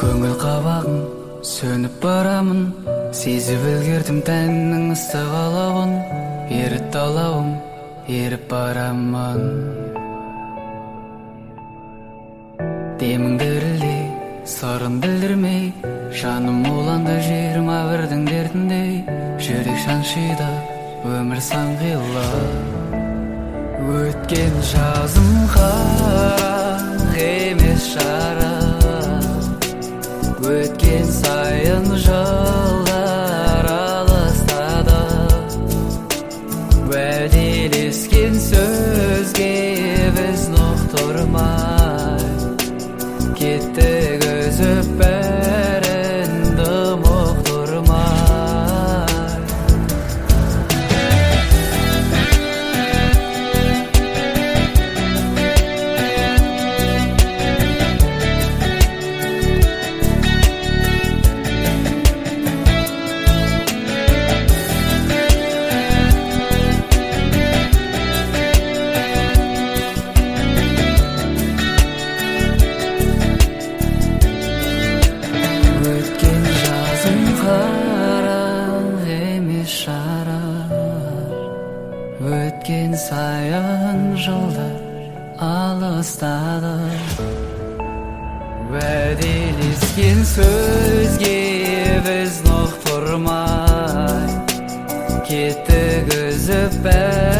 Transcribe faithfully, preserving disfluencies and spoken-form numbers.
көңіл қабағың сөніп барамын, сезіп үлгердім тәннің ыстық алауын, еріп талауым еріп барамын. Демің дірілдей, сырын білдірмей, жаным уланды жиырма бірдің дертіндей, жүрек шаншиды өмір сан қилы. Өткен жазым қара емес шара, өткен сайын жылдар алыстады, уәделескен сөзге біз ұқтырмай кеттік үзіп бәрінді ұқтырмай. Өткен сайын жылдар алыстады, уәделескен сөзге біз ұқтырмай кеттік үзіп бәрінді.